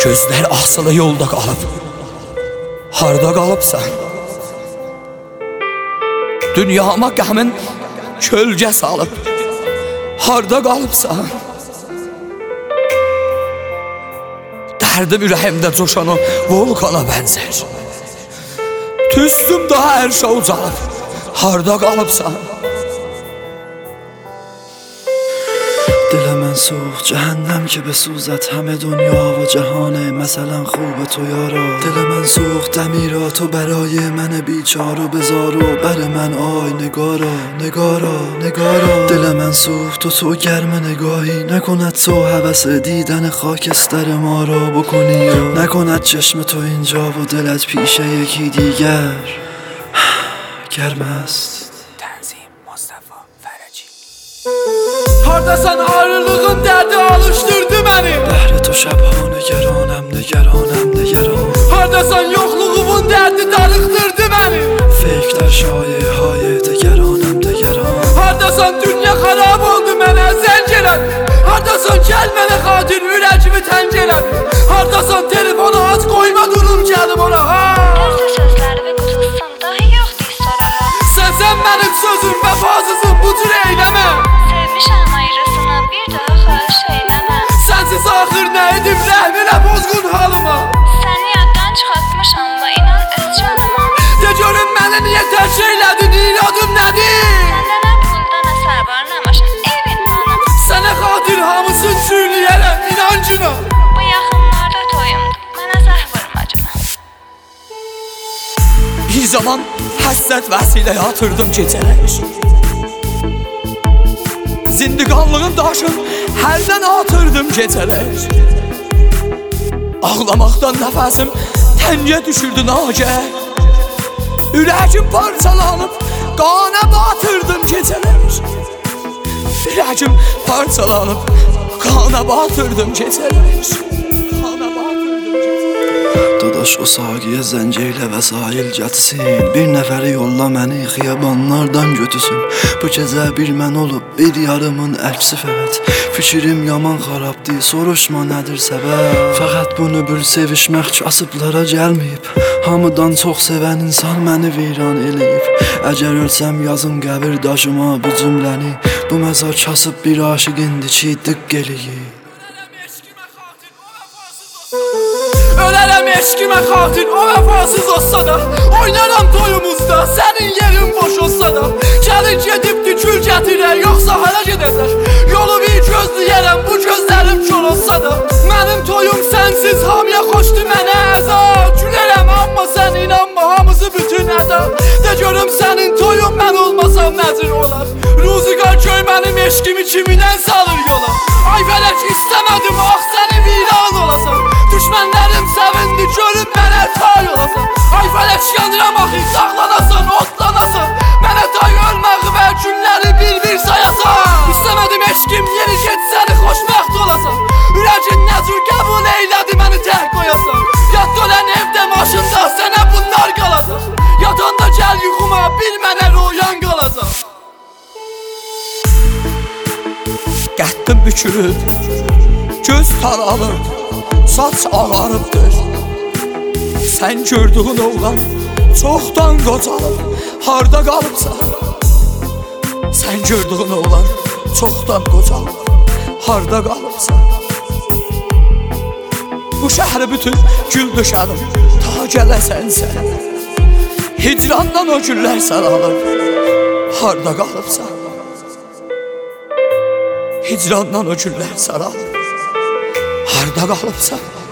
Gözlər asılı yolda qalıb, harda qalıbsan? Dünyama qəmin kölgə salıb, harda qalıbsan? Dərdim ürəyimdə coşan o volkana bənzər. Tüstüm daha ərşə ucalıb, harda qalıbsan? دل من سوخت جهنم که بسوزد همه دنیا و جهانه مثلا خوب تو یارا. دل من سوخت دمیرا تو برای من بیچارو بذار و بر من آی نگارا نگارا نگارا. دل من سوخت و تو گرم نگاهی نکند تو هوس دیدن خاکستر ما را بکنی و نکند چشم تو اینجا و دلت پیش یکی دیگر گرم است. تنظیم مصطفی فرجی. Hardasan ayrılığın dərdi alışdırdı məni. Bəhrə to şəbha nəgəranəm, nəgəranəm, nəgəran. Hardasan yoxluğumun dərdi darıxdırdı məni. Feyklər şayə hayə dəgəranəm, dəgəran. Hardasan dünya xarab oldu mənə zəng elədi. Hardasan gəl mənə xatir ürəyimi təng elədi. Hardasan telefonu aç qoyma durum gəlim ona ha. Gözdə sözləri və qutulsan dahi yoxdur sonra. Sən mənim sözüm vəfasızım bu cür eyləmə. Sevmişəm ayrısını bir daha xahiş eyləmə. Sənsiz axır nə edim rəhminə bozğun halıma. Səni yaddan çıxartmışam da inan öz canıma. De görüm mənə niyə tərk eylədin, iradın nədir? Səndə nə pulda nə sər var nə maşın evin hanım. Sənə xatir hamısını çürləyərəm inancına. Bu yaxınlarda toyumdur mənə zəh vurma canım. Bir zaman həsrət vəsilə yatırdım gecələr. Zindiqanlığın daşın hərdən atırdım gecələr. Ağlamaqdan nəfəsim təngə düşürdü nagər. Ürəyim parçalanıb qana batırdım gecələr. Ürəyim parçalanıb qana batırdım gecələr. Dadaş o saqiyə zəng eylə vəsail gəlsin. Bir nəfəri yolla məni xiyabanlardan götüsün. Bu gecə bir mən olub bir yarımın əksi fəqət. Fikrim yaman xarabdır, soruşma nədir səbəb. Fəqət bunu bil sevişmək kasıblara gəlməyib. Hamıdan çox sevən insan məni viran eləyib. Əgər ölsəm yazın qəbir daşıma bu cümləni. Bu məzar kasıb bir aşiqindir ki dıqq eləyib. Ölərəm eşkimə xatir o vəfasız olsa da. Oynaram toyumuzda sənin yerin boş olsa da. Gəlin gedib tükül gətirək yoxsa hara gedəcək. Yolu bir gözləyərəm bu gözlərim kör olsa da. Mənim toyum sənsiz hamıya xoşdur mənə əza. Gülərəm amma sən inanma hamısı bütün əda. De görüm sənin toyun mən olmasam nəcür olar. Ruziqar göy mənim eşkimi kimidən salır yola. Ay fələk istəmədim ax səni viran olasan. Düşmənlərim sevindi görüb mənə tay olasan. Ay fələk yanıram axı saxlanasan, otlanasan. Mənə tay ölməği və günləri bir sayasan. İstəmədim eşkim yeri get səni xoşbəxt olasan. Ürəkin nə cür qəbul eylədi məni tək qoyasan. Yat ölən evdə maşında sənə bunlar qalacaq. Yatanda gəl yuxuma bir mənə royan qalacaq. Qəddim bükülüb, göz taralıb, saç ağarıbdır. Sən gördüğün oğlan çoxdan qocalıb, harda qalıbsan? Sən gördüğün oğlan çoxdan qocalıb, harda qalıbsan? Bu şəhri bütün gül döşədim, ta gələsən sən. Hicrandan o güllər saralıb, harda qalıbsan? Hicrandan o güllər saralıb, harda qalıbsan?